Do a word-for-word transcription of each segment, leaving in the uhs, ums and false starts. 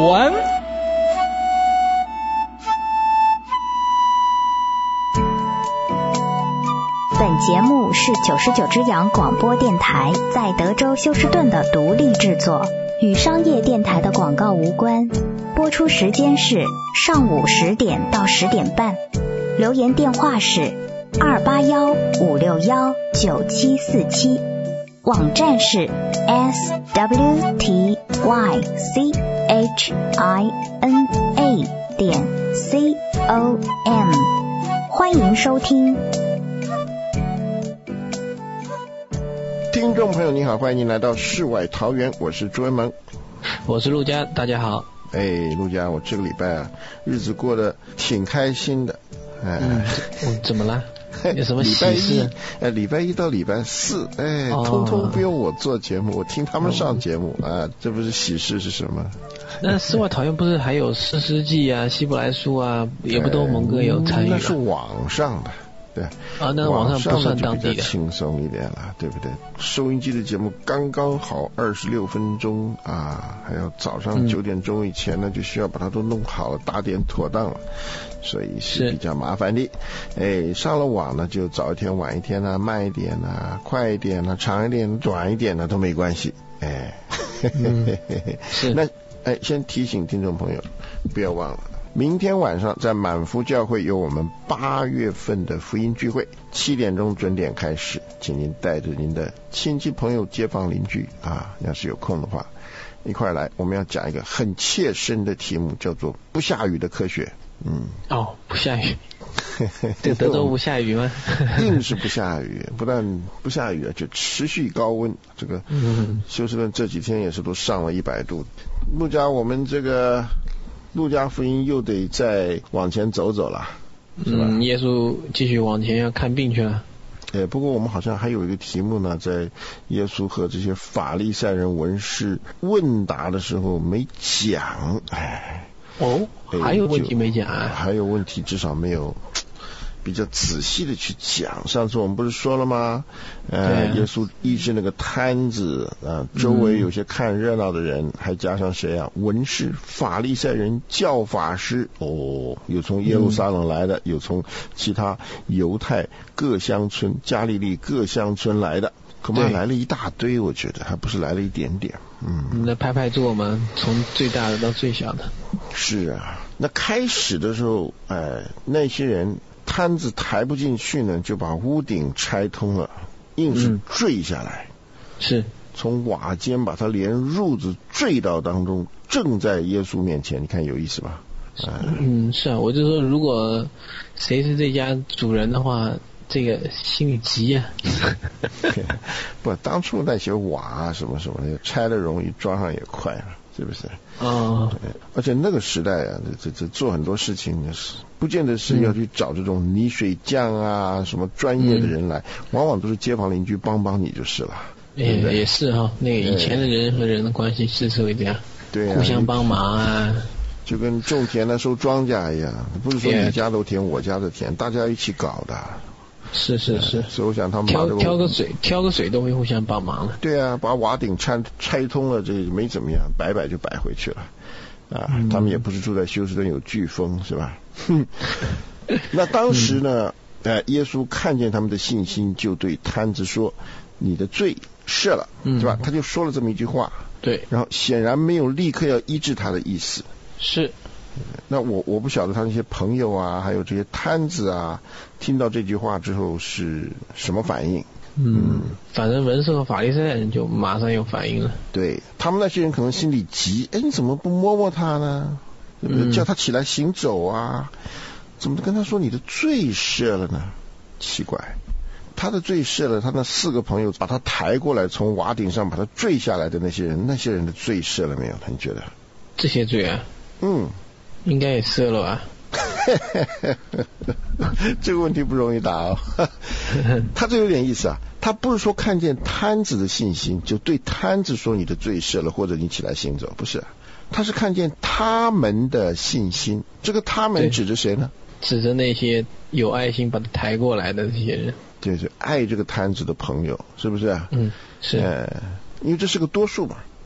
湾。 本节目是九十九只羊广播电台在德州休斯顿的独立制作，与商业电台的广告无关。播出时间是上午十点到十点半。留言电话是二八幺五六幺九七四七，网站是 s w t y c h i n a 点 c o m， 欢迎收听。 听众朋友你好，欢迎您来到世外桃源，我是朱文萌， 我是陆家，大家好。 哎，陆家，我这个礼拜啊，日子过得挺开心的。哎， 嗯，怎么了？有什么喜事？ 呃，礼拜一到礼拜四，哎，哦、通通不用我做节目，我听他们上节目、哦、啊，这不是喜事是什么？ 那世外桃源不是还有士师记啊、希伯来书啊，也不都蒙哥有参与、 哎？那是网上的。对啊，那网上不算当地的， 比较轻松一点了，对不对？收音机的节目刚刚好二十六分钟啊，还有早上九点钟以前呢、嗯，就需要把它都弄好了，打点妥当了，所以是比较麻烦的。哎，上了网呢，就早一天、晚一天啊，慢一点啊，快一点啊，长一点、短一点呢、啊、都没关系。哎，嗯、是那哎，先提醒听众朋友，不要忘了。明天晚上在满福教会有我们八月份的福音聚会，七点钟准点开始，请您带着您的亲戚朋友街坊邻居啊，要是有空的话一块来，我们要讲一个很切身的题目，叫做不下雨的科学。嗯， 哦，不下雨这德州不下雨吗？ 硬是不下雨，不但不下雨就持续高温，这个休斯顿这几天也是都上了一百度。陆家，我们这个路加福音又得再往前走走了，是吧？ 嗯，耶稣继续往前要看病去了。 哎，不过我们好像还有一个题目呢，在耶稣和这些法利赛人文士问答的时候没讲。哎， 哦，还有问题没讲啊？ 还有问题，至少没有比较仔细的去讲。上次我们不是说了吗？呃，耶稣医治那个瘫子啊、呃，周围有些看热闹的人，嗯、还加上谁啊？文士、法利赛人、教法师，哦，有从耶路撒冷来的，嗯、有从其他犹太各乡村、加利利各乡村来的，恐怕来了一大堆，我觉得还不是来了一点点。嗯， 那拍拍座嘛，从最大的到最小的。 是啊，那开始的时候，哎、呃，那些人。摊子抬不进去呢，就把屋顶拆通了，硬是坠下来， 嗯、是从瓦间把它连褥子坠到当中，正在耶稣面前。你看有意思吧？ 嗯，是啊，我就说如果谁是这家主人的话，这个心里急啊。 不，当初那些瓦啊什么什么的，拆的容易，装上也快了。是不是？ 哦， 而且那个时代啊，这这做很多事情是不见得是要去找这种泥水匠啊、嗯、什么专业的人来、嗯，往往都是街坊邻居帮帮你就是了。 也对对也是哈、哦，那个以前的人和人的关系是会这样， 对啊， 互相帮忙啊， 就跟种田啊、收庄稼一样，不是说你家都田，我家的田，大家一起搞的。 是是是， 所以我想他们挑挑个水，挑个水都会互相帮忙了。 对啊，把瓦顶拆拆通了，这没怎么样，摆摆就摆回去了啊、嗯。他们也不是住在休斯顿有飓风，是吧？那当时呢，嗯、呃，耶稣看见他们的信心，就对摊子说：“你的罪赦了，嗯、是吧？”他就说了这么一句话。 对。 然后显然没有立刻要医治他的意思。 是。 那我我不晓得他那些朋友啊，还有这些摊子啊，听到这句话之后是什么反应？ 嗯，反正文士和法利赛人就马上有反应了。 对，他们那些人可能心里急，哎，你怎么不摸摸他呢？对不对？嗯、叫他起来行走啊？怎么跟他说你的罪赦了呢？奇怪，他的罪赦了，他那四个朋友把他抬过来，从瓦顶上把他坠下来的那些人，那些人的罪赦了没有？你觉得？ 这些罪啊？ 嗯。 应该也赦了吧？ 这个问题不容易答哦。他这有点意思啊，他不是说看见摊子的信心就对摊子说你的罪赦了，或者你起来行走，不是，他是看见他们的信心。这个他们指着谁呢？ 指着那些有爱心把他抬过来的这些人。 对对，爱这个摊子的朋友，是不是？ 嗯，是。 呃，因为这是个多数嘛。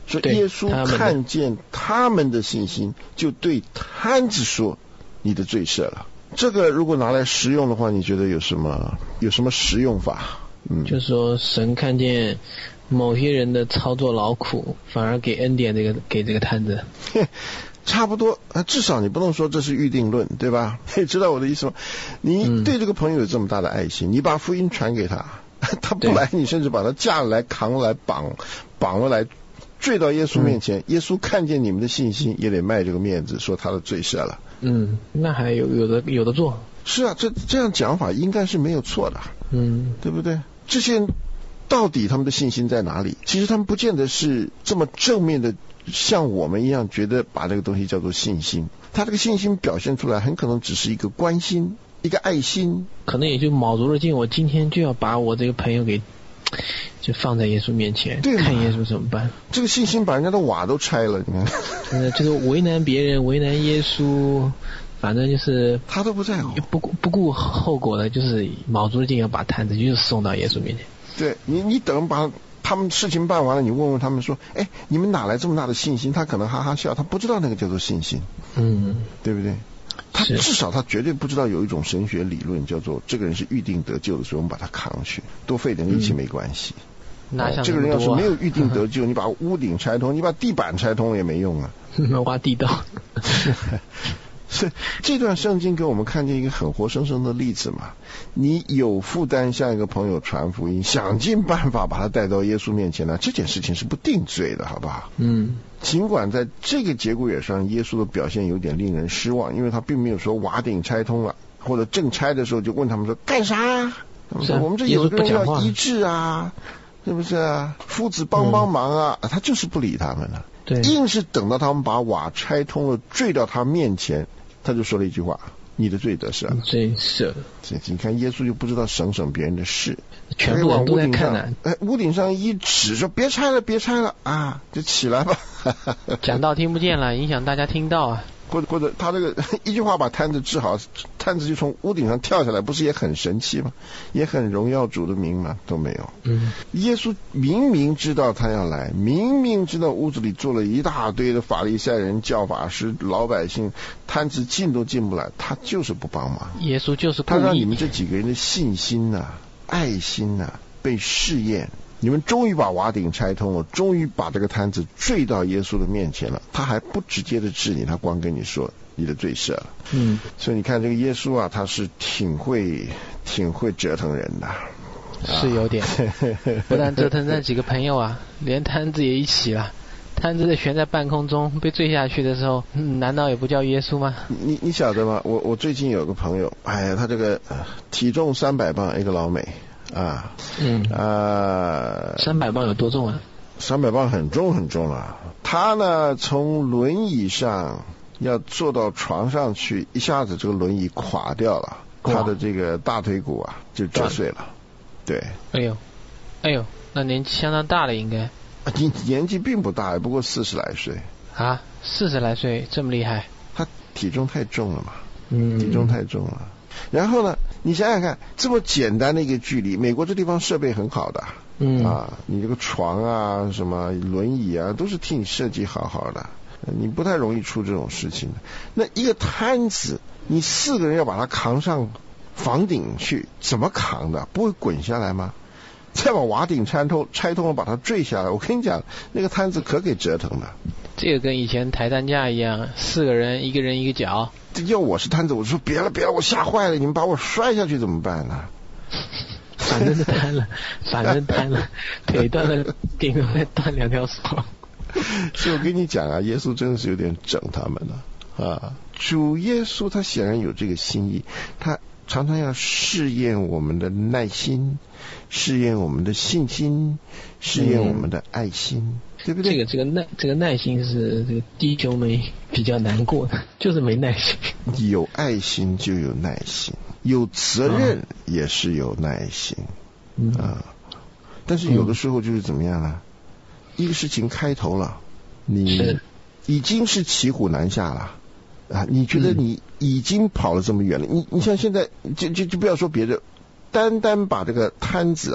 说耶稣看见他们的信心，就对摊子说：“你的罪赦了。”这个如果拿来实用的话，你觉得有什么有什么实用法？嗯， 就是说神看见某些人的操作劳苦，反而给恩典这个给这个摊子。 差不多啊，至少你不能说这是预定论，对吧？你知道我的意思吗？你对这个朋友有这么大的爱心，你把福音传给他，他不来，你甚至把他架来扛来绑绑了来坠到耶稣面前，嗯、耶稣看见你们的信心，也得卖这个面子，说他的罪赦了。 嗯，那还有有的有的做。 是啊，这这样讲法应该是没有错的。 嗯， 对不对？这些人到底他们的信心在哪里？其实他们不见得是这么正面的，像我们一样觉得把这个东西叫做信心。他这个信心表现出来，很可能只是一个关心，一个爱心，可能也就卯足了劲，我今天就要把我这个朋友给就放在耶稣面前，看耶稣怎么办。 这个信心把人家的瓦都拆了，你看， 呃，这个为难别人，为难耶稣，反正就是他都不在乎， 不不顾后果的，就是卯足了劲要把摊子就是送到耶稣面前。 对你，你等把他们事情办完了，你问问他们说，哎，你们哪来这么大的信心？他可能哈哈笑，他不知道那个叫做信心， 嗯， 对不对？他至少他绝对不知道有一种神学理论叫做这个人是预定得救的，所以我们把他扛上去，多费点力气没关系。 嗯哦、 这个人要是没有预定得救，你把屋顶拆通，你把地板拆通了也没用啊， 挖地道。 是这段圣经给我们看见一个很活生生的例子嘛？你有负担向一个朋友传福音，想尽办法把他带到耶稣面前呢，这件事情是不定罪的，好不好？ 嗯。 尽管在这个节骨眼上，耶稣的表现有点令人失望，因为他并没有说瓦顶拆通了，或者正拆的时候就问他们说干啥？他们说我们这有一个人要医治啊，是不是啊？夫子帮帮忙啊！嗯、他就是不理他们了。 对， 硬是等到他们把瓦拆通了，坠到他面前，他就说了一句话：“你的罪得赦了。” 罪赦了。 你看耶稣就不知道省省别人的事， 全部人都在看呢。 哎，屋顶上一指说：“别拆了，别拆了啊，就起来吧。” 讲道听不见了，影响大家听到啊。 或者或者他这个一句话把摊子治好，摊子就从屋顶上跳下来，不是也很神奇吗？也很荣耀主的名吗？都没有。 嗯， 耶稣明明知道他要来，明明知道屋子里坐了一大堆的法利赛人、教法师、老百姓，摊子进都进不来，他就是不帮忙。 耶稣就是故意， 他让你们这几个人的信心呐、啊、爱心呐、啊、被试验。你们终于把瓦顶拆通了，终于把这个摊子坠到耶稣的面前了，他还不直接的治你，他光跟你说你的罪赦了。 嗯， 所以你看这个耶稣啊，他是挺会挺会折腾人的， 是有点，不但折腾那几个朋友啊，连摊子也一起了。摊子在悬在半空中被坠下去的时候，嗯、难道也不叫耶稣吗？ 你你晓得吗？我我最近有个朋友，哎呀，他这个、呃、体重三百磅，一个老美。啊， 嗯啊， 三百磅有多重啊？ 三百磅很重很重了。他呢，从轮椅上要坐到床上去，一下子这个轮椅垮掉了，他的这个大腿骨啊就折碎了。对， 哎呦，哎呦，那年纪相当大了，应该。 你年纪并不大，不过四十来岁。 啊，四十来岁这么厉害？ 他体重太重了嘛， 嗯， 体重太重了。然后呢，你想想看，这么简单的一个距离，美国这地方设备很好的， 嗯啊，你这个床啊、什么轮椅啊，都是替你设计好好的，你不太容易出这种事情的。那一个摊子，你四个人要把它扛上房顶去，怎么扛的？不会滚下来吗？再把瓦顶拆通，拆通了把它坠下来，我跟你讲，那个摊子可给折腾的。 这个跟以前抬担架一样，四个人，一个人一个脚。 要我是摊子，我就说别了别了，我吓坏了，你们把我摔下去怎么办呢？ 反正是瘫了，反正瘫了，腿断了，顶多再断两条手。 所以我跟你讲啊，耶稣真的是有点整他们了啊！主耶稣他显然有这个心意，他常常要试验我们的耐心，试验我们的信心，试验我们的爱心。嗯，对不对？ 这个这个耐这个耐心是这个弟兄们比较难过的，就是没耐心。 有爱心就有耐心，有责任也是有耐心， 嗯啊。但是有的时候就是怎么样呢？嗯、一个事情开头了，你已经是骑虎难下了啊！你觉得你已经跑了这么远了，嗯、你你像现在就就就不要说别的，单单把这个摊子啊。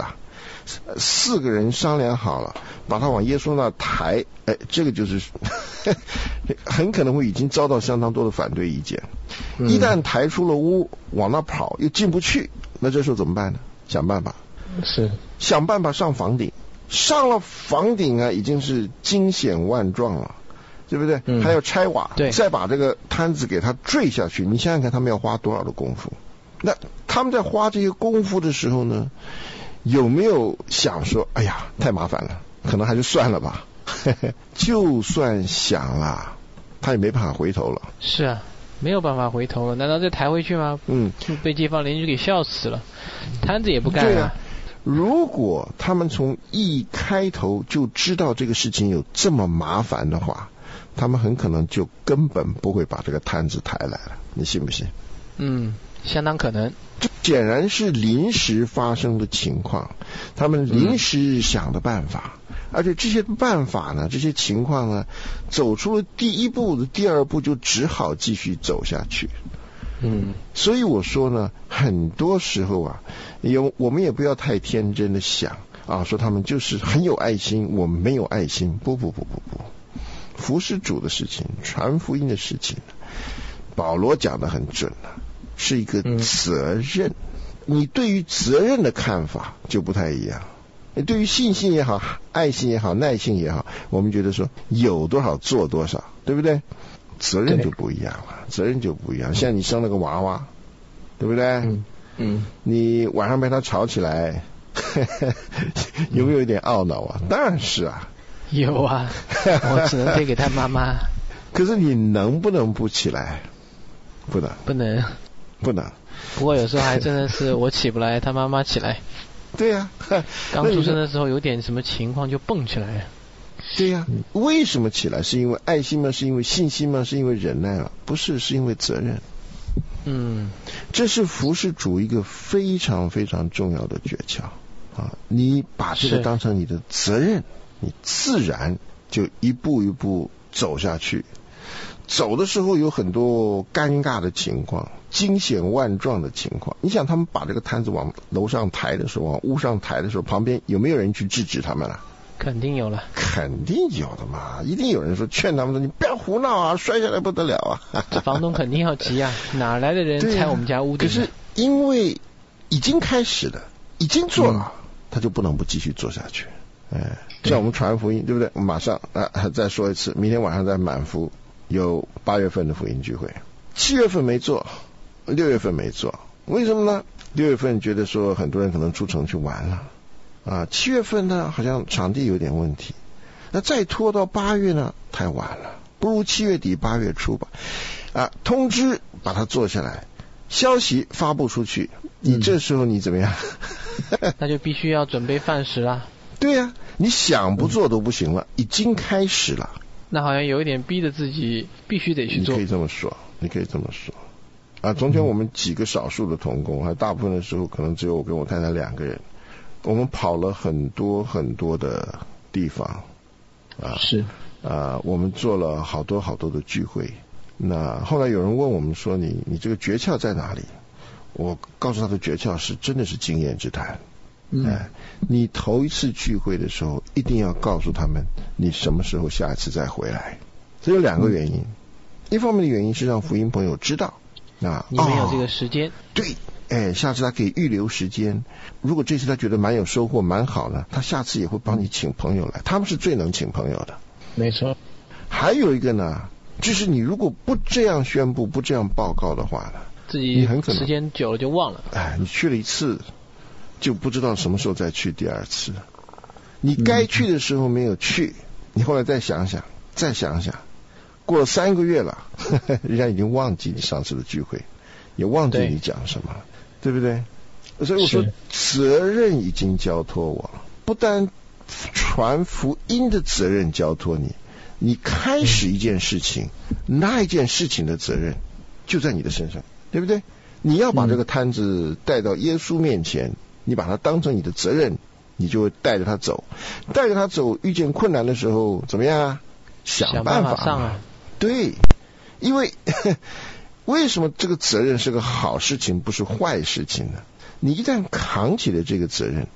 四个人商量好了，把他往耶稣那抬，哎，这个就是很可能会已经遭到相当多的反对意见。嗯、一旦抬出了屋，往那跑又进不去，那这时候怎么办呢？想办法， 是想办法上房顶。上了房顶啊，已经是惊险万状了，对不对？嗯、还要拆瓦， 对， 再把这个摊子给它坠下去。你想想看，他们要花多少的功夫？那他们在花这些功夫的时候呢，有没有想说，哎呀，太麻烦了，可能还是算了吧？就算想了，他也没办法回头了。 是啊，没有办法回头了，难道再抬回去吗？ 嗯， 就被街坊邻居给笑死了，摊子也不干对啊。如果他们从一开头就知道这个事情有这么麻烦的话，他们很可能就根本不会把这个摊子抬来了，你信不信？ 嗯，相当可能。 这显然是临时发生的情况，他们临时想的办法，嗯、而且这些办法呢，这些情况呢，走出了第一步的第二步就只好继续走下去。嗯，所以我说呢，很多时候啊，有我们也不要太天真的想啊，说他们就是很有爱心，我们没有爱心。不不不不不，服侍主的事情，传福音的事情，保罗讲得很准了，是一个责任。嗯、你对于责任的看法就不太一样。你对于信心也好，爱心也好，耐心也好，我们觉得说有多少做多少，对不对？责任就不一样了，责任就不一样。像你生了个娃娃，对不对？嗯嗯。你晚上被他吵起来，呵呵有没有一点懊恼啊？当然是啊。 有啊，我只能推给他妈妈。 可是你能不能不起来？不能。 不能。 不能。 不过有时候还真的是我起不来，他妈妈起来。 对呀、啊。 刚出生的时候有点什么情况就蹦起来了。 对呀、啊，为什么起来？是因为爱心吗？是因为信心吗？是因为忍耐吗？不是，是因为责任。嗯，这是服侍主一个非常非常重要的诀窍啊！你把这个当成你的责任，你自然就一步一步走下去。走的时候有很多尴尬的情况，惊险万状的情况。你想他们把这个摊子往楼上抬的时候，往屋上抬的时候，旁边有没有人去制止他们啊？ 肯定有了， 肯定有的嘛，一定有人说劝他们说你不要胡闹啊，摔下来不得了啊。 这房东肯定要急啊，哪来的人拆我们家屋顶、啊？ 可是因为已经开始了，已经做了，嗯、他就不能不继续做下去。哎，像我们传福音，对不对？马上啊，再说一次，明天晚上在满福有八月份的福音聚会，七月份没做，六月份没做，为什么呢？六月份觉得说很多人可能出城去玩了。啊，七月份呢，好像场地有点问题，那再拖到八月呢，太晚了，不如七月底八月初吧。啊，通知把它做下来，消息发布出去，你这时候你怎么样？ 嗯、那就必须要准备饭食啦。 对呀、啊，你想不做都不行了，已经开始了。 那好像有一点逼着自己必须得去做。 你可以这么说，你可以这么说。啊，中间我们几个少数的同工，还大部分的时候可能只有我跟我太太两个人。我们跑了很多很多的地方，啊， 是啊，我们做了好多好多的聚会。那后来有人问我们说你你这个诀窍在哪里？我告诉他的诀窍是真的是经验之谈。嗯、哎，你头一次聚会的时候，一定要告诉他们你什么时候下一次再回来。这有两个原因，嗯、一方面的原因是让福音朋友知道，啊， 你没有这个时间，哦、 对。哎，下次他可以预留时间。如果这次他觉得蛮有收获、蛮好呢，他下次也会帮你请朋友来。他们是最能请朋友的。 没错。 还有一个呢，就是你如果不这样宣布、不这样报告的话呢， 自己很可能时间久了就忘了。 哎，你去了一次，就不知道什么时候再去第二次。你该去的时候没有去，嗯、你后来再想想，再想想，过了三个月了，呵呵人家已经忘记你上次的聚会，也忘记你讲什么了。对不对？所以我说责任已经交托我了，不但传福音的责任交托你，你开始一件事情，嗯、那一件事情的责任就在你的身上，对不对？你要把这个摊子带到耶稣面前，嗯、你把它当成你的责任，你就会带着他走，带着他走，遇见困难的时候怎么样啊？想办法上啊！ 对，因为为什么这个责任是个好事情，不是坏事情呢？你一旦扛起了这个责任，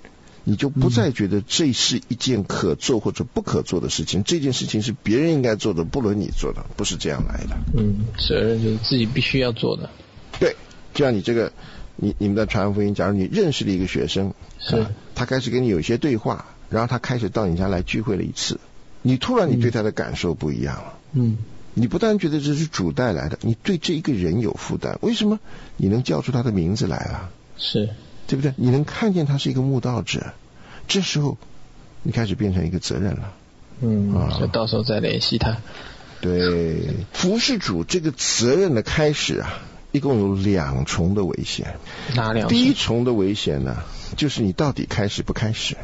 你就不再觉得这是一件可做或者不可做的事情，这件事情是别人应该做的，不轮你做的，不是这样来的。 嗯，责任就是自己必须要做的。 对，就像你这个，你你们在传福音，假如你认识了一个学生， 是、啊、 他开始跟你有一些对话，然后他开始到你家来聚会了一次，你突然你对他的感受不一样了。 嗯， 你不但觉得这是主带来的，你对这一个人有负担。为什么？你能叫出他的名字来了， 是对不对？你能看见他是一个慕道者，这时候你开始变成一个责任了。 嗯，啊，所以到时候再联系他。 对，服侍主这个责任的开始啊，一共有两重的危险。 哪两重？ 第一重的危险呢，就是你到底开始不开始。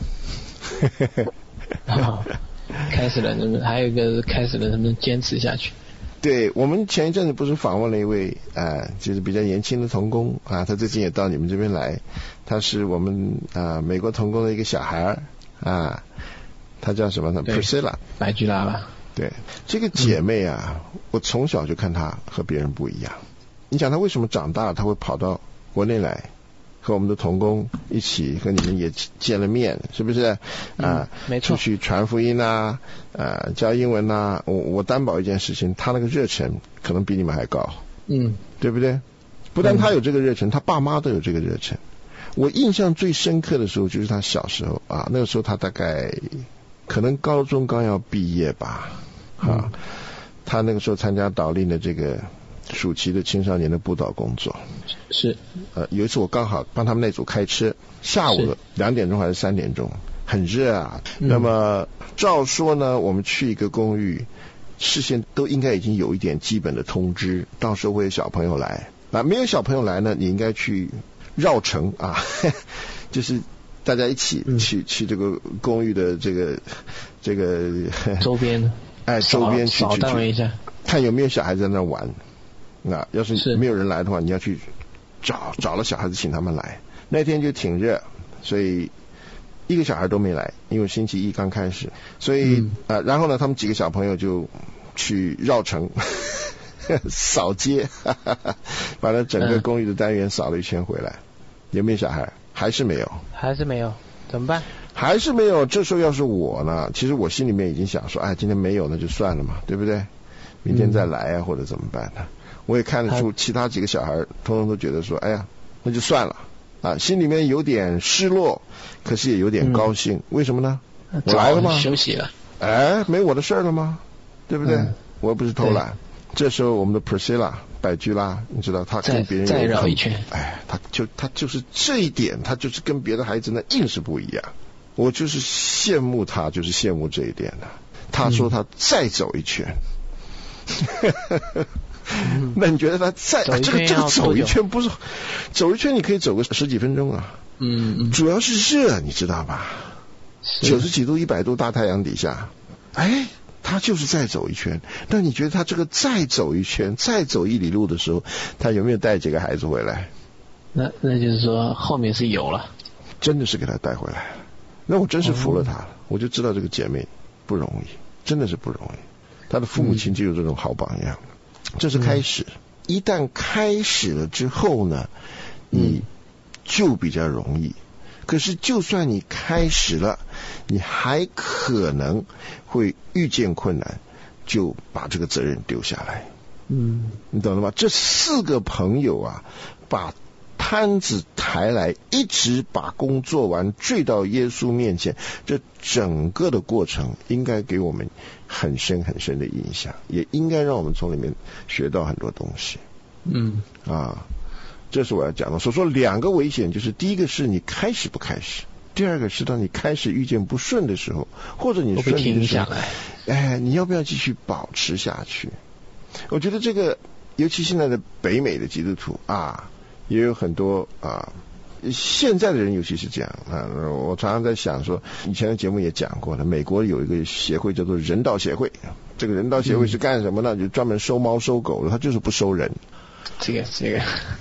哦，开始了，能不能还有一个开始了，能不能坚持下去？ 对，我们前一阵子不是访问了一位呃，就是比较年轻的同工啊，他最近也到你们这边来，他是我们啊、呃、美国同工的一个小孩啊，他叫什么呢 ？Priscilla， 白居拉吧。 对，这个姐妹啊、嗯，我从小就看她和别人不一样。你想她为什么长大了，她会跑到国内来？和我们的同工一起，和你们也见了面，是不是啊、 嗯？没错。 出去传福音啊，呃，教英文啊，我我担保一件事情，他那个热忱可能比你们还高， 嗯， 对不对？不但他有这个热忱，他爸妈都有这个热忱。我印象最深刻的时候，就是他小时候啊，那个时候他大概可能高中刚要毕业吧，啊，嗯、他那个时候参加导令的这个暑期的青少年的布道工作。 是， 呃，有一次我刚好帮他们那组开车，下午两点钟还是三点钟，很热啊。嗯、那么照说呢，我们去一个公寓，事先都应该已经有一点基本的通知，到时候会有小朋友来啊。没有小朋友来呢，你应该去绕城啊，就是大家一起去、嗯、去这个公寓的这个这个周边， 哎，周边去扫荡一下， 看有没有小孩在那玩。那要是没有人来的话，你要去找找了小孩子请他们来。那天就挺热，所以一个小孩都没来，因为星期一刚开始，所以、嗯呃、然后呢，他们几个小朋友就去绕城扫街，把那整个公寓的单元扫了一圈回来。嗯、有没有小孩？还是没有， 还是没有，怎么办？ 还是没有。这时候要是我呢，其实我心里面已经想说，哎，今天没有那就算了嘛，对不对？明天再来啊，嗯、或者怎么办呢？我也看得出其他几个小孩通通都觉得说，哎呀，那就算了啊，心里面有点失落，可是也有点高兴。嗯、为什么呢？我来了吗？ 休息了。 哎，没我的事了吗？对不对？嗯、我又不是偷懒。这时候我们的 Priscilla 百居拉，你知道他跟别人再绕一圈， 哎，他就他就是这一点，他就是跟别的孩子呢硬是不一样。我就是羡慕他，就是羡慕这一点的。他说他再走一圈。嗯嗯、那你觉得他再啊、这个这个走一圈不是走一圈，你可以走个十几分钟啊。 嗯嗯。 主要是热，你知道吧？九十几度、一百度大太阳底下，哎，他就是再走一圈。那你觉得他这个再走一圈、再走一里路的时候，他有没有带几个孩子回来？ 那那就是说后面是有了， 真的是给他带回来了。那我真是服了他了，哦、我就知道这个姐妹不容易，真的是不容易。他的父母亲就有这种好榜样。嗯，这是开始，嗯、一旦开始了之后呢，你就比较容易。可是就算你开始了，你还可能会遇见困难，就把这个责任丢下来。 嗯， 你懂了吗？这四个朋友啊，把摊子抬来，一直把工做完，坠到耶稣面前，这整个的过程应该给我们很深很深的印象，也应该让我们从里面学到很多东西。 嗯， 啊，这是我要讲的。所说两个危险，就是第一个是你开始不开始，第二个是当你开始遇见不顺的时候，或者你顺利的时候，哎，你要不要继续保持下去？我觉得这个，尤其现在的北美的基督徒啊，也有很多啊，现在的人尤其是这样啊。我常常在想说，以前的节目也讲过了，美国有一个协会叫做人道协会，这个人道协会是干什么呢？嗯、就专门收猫收狗的，他就是不收人。 这个这个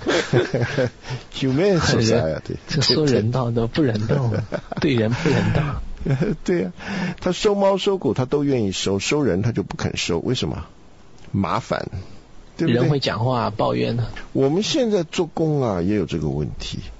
，human society， 这说人道的不人道，对人不人道。 对呀、啊，他收猫收狗他都愿意收，收人他就不肯收，为什么？麻烦，对不对？ 人会讲话抱怨的。 我们现在做工啊也有这个问题，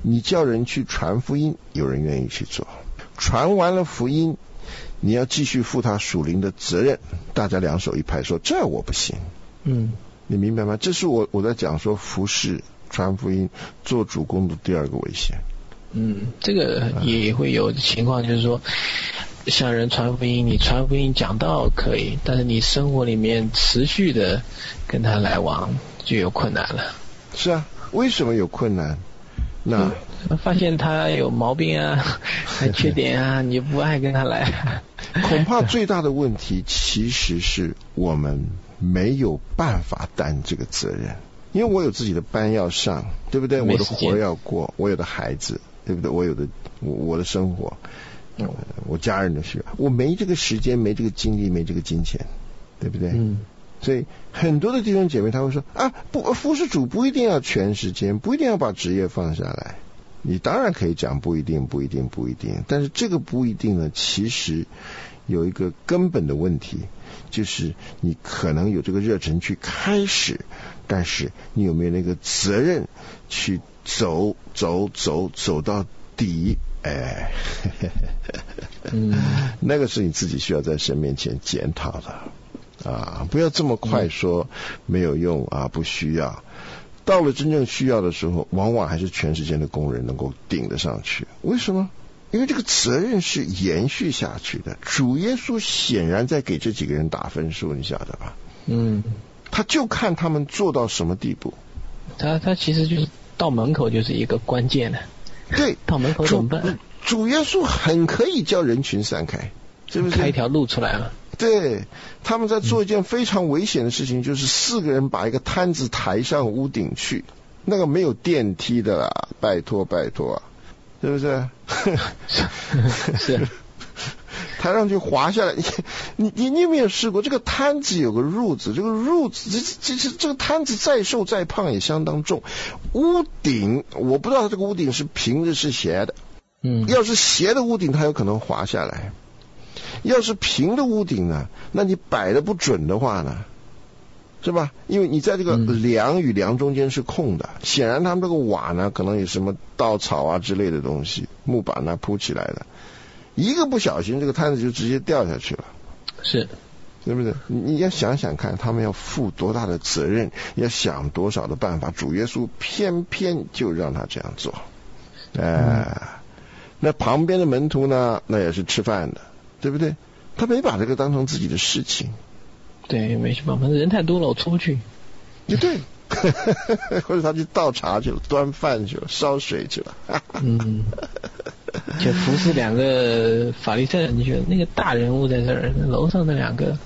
你叫人去传福音，有人愿意去做，传完了福音，你要继续负他属灵的责任，大家两手一拍说这我不行。 嗯， 你明白吗？这是我我在讲说服事传福音做主公的第二个危险。 嗯，这个也会有情况，就是说向人传福音，你传福音讲道可以，但是你生活里面持续的跟他来往就有困难了。 是啊，为什么有困难？那、 嗯、发现他有毛病啊，还缺点啊，你不爱跟他来。 恐怕最大的问题其实是我们没有办法担这个责任，因为我有自己的班要上，对不对？我的活要过，我有的孩子，对不对？我有的我我的生活，呃、我家人的需要，我没这个时间，没这个精力，没这个金钱，对不对？嗯。所以很多的弟兄姐妹他会说啊，不，服事主不一定要全时间，不一定要把职业放下来。你当然可以讲不一定，不一定，不一定，但是这个不一定呢，其实有一个根本的问题，就是你可能有这个热忱去开始，但是你有没有那个责任去走走走走到底？哎，嗯，那个是你自己需要在神面前检讨的。啊，不要这么快说没有用啊，不需要。到了真正需要的时候，往往还是全时间的工人能够顶得上去。为什么？因为这个责任是延续下去的。主耶稣显然在给这几个人打分数，你晓得吧？嗯，他就看他们做到什么地步。 他他其实就是到门口就是一个关键了。 对， 到门口怎么办？ 主, 主耶稣很可以叫人群散开，是不是？ 开一条路出来了。 对，他们在做一件非常危险的事情，就是四个人把一个摊子抬上屋顶去，那个没有电梯的啦，拜托拜托啊，是不是？是，抬上去滑下来，你你你你有没有试过？这个摊子有个褥子，这个褥子这这这个摊子再瘦再胖也相当重，屋顶我不知道这个屋顶是平的是斜的，嗯，要是斜的屋顶，它有可能滑下来。要是平的屋顶呢，那你摆的不准的话呢，是吧？因为你在这个梁与梁中间是空的，嗯、显然他们这个瓦呢，可能有什么稻草啊之类的东西，木板呢铺起来的，一个不小心，这个摊子就直接掉下去了。是，对不对？你要想想看，他们要负多大的责任，要想多少的办法，主耶稣偏偏就让他这样做。哎、呃嗯，那旁边的门徒呢，那也是吃饭的。对不对？他没把这个当成自己的事情。 对，没去帮忙，人太多了，我出不去。 就对，或者他去倒茶去了，端饭去了，烧水去了。 嗯，就服侍两个法利赛人，你觉得那个大人物在这儿，楼上那两个。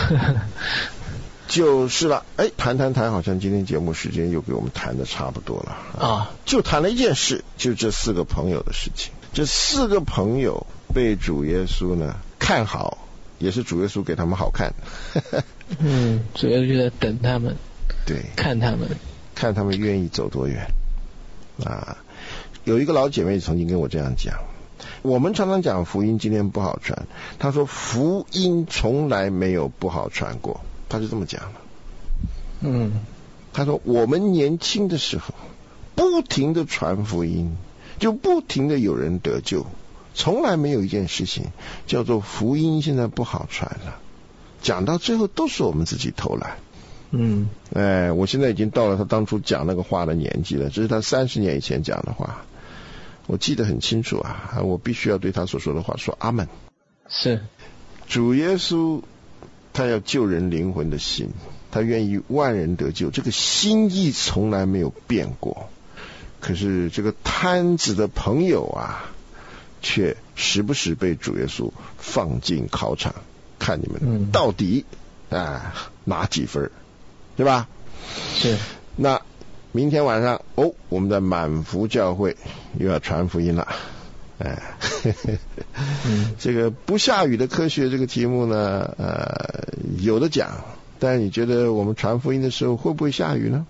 就是了，哎，谈谈谈，好像今天节目时间又给我们谈的差不多了啊，就谈了一件事，就这四个朋友的事情。这四个朋友被主耶稣呢看好，也是主耶稣给他们好看。 嗯，主耶稣就在等他们， 对， 看他们， 看他们愿意走多远啊。有一个老姐妹曾经跟我这样讲，我们常常讲福音今天不好传，她说福音从来没有不好传过，她就这么讲的。嗯，她说我们年轻的时候不停的传福音，就不停的有人得救，从来没有一件事情叫做福音现在不好传了，讲到最后都是我们自己偷懒。嗯，哎，我现在已经到了他当初讲那个话的年纪了，这是他三十年以前讲的话，我记得很清楚啊，我必须要对他所说的话说阿们。 是， 主耶稣他要救人灵魂的心，他愿意万人得救，这个心意从来没有变过。可是这个摊子的朋友啊，却时不时被主耶稣放进考场，看你们到底、嗯、啊拿几分，对吧？是。那明天晚上哦，我们的满福教会又要传福音了。哎，嗯、这个不下雨的科学这个题目呢，呃，有的讲，但是你觉得我们传福音的时候会不会下雨呢？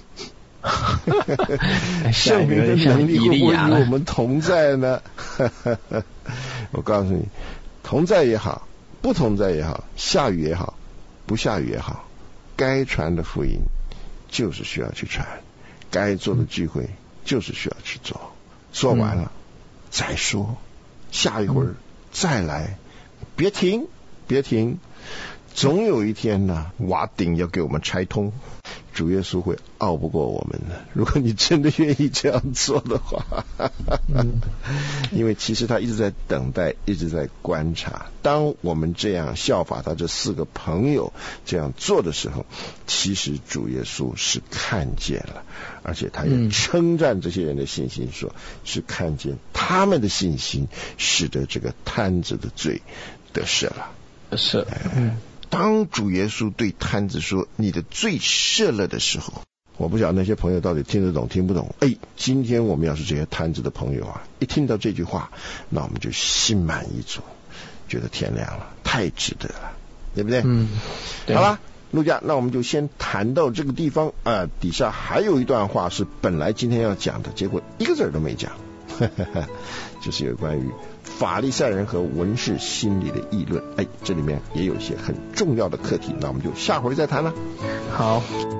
圣灵的能力会不会与我们同在呢？我告诉你，同在也好，不同在也好，下雨也好，不下雨也好，该传的福音就是需要去传，该做的聚会就是需要去做。 做完了、嗯、再说，下一会儿再来，别停别停，总有一天呢，瓦顶要给我们拆通，主耶稣会拗不过我们的。如果你真的愿意这样做的话，嗯、因为其实他一直在等待，一直在观察。当我们这样效法他这四个朋友这样做的时候，其实主耶稣是看见了，而且他也称赞这些人的信心说，说是看见他们的信心使得这个摊子的罪得赦了。 是， 嗯。当主耶稣对摊子说你的罪赦了的时候，我不晓得那些朋友到底听得懂听不懂。哎，今天我们要是这些摊子的朋友啊，一听到这句话，那我们就心满意足，觉得天亮了，太值得了，对不对？ 嗯，对。 好了，陆家，那我们就先谈到这个地方啊、呃。底下还有一段话是本来今天要讲的，结果一个字都没讲，呵呵呵，就是有关于法利赛人和文士心里的议论。哎，这里面也有一些很重要的课题，那我们就下回再谈了。 好。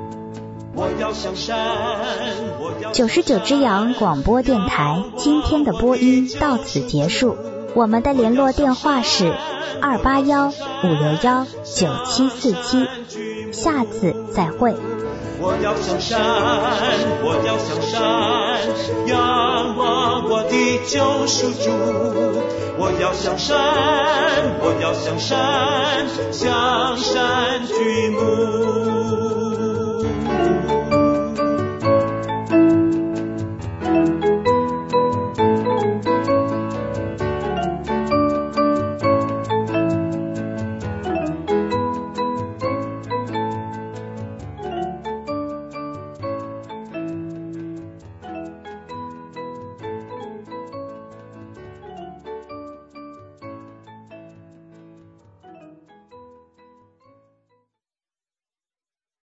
九十九只羊广播电台今天的播音到此结束，我们的联络电话是二八幺五六幺九七四七，下次再会。 我要向山，我要向山，仰望我的救赎主。我要向山，我要向山，向山举目。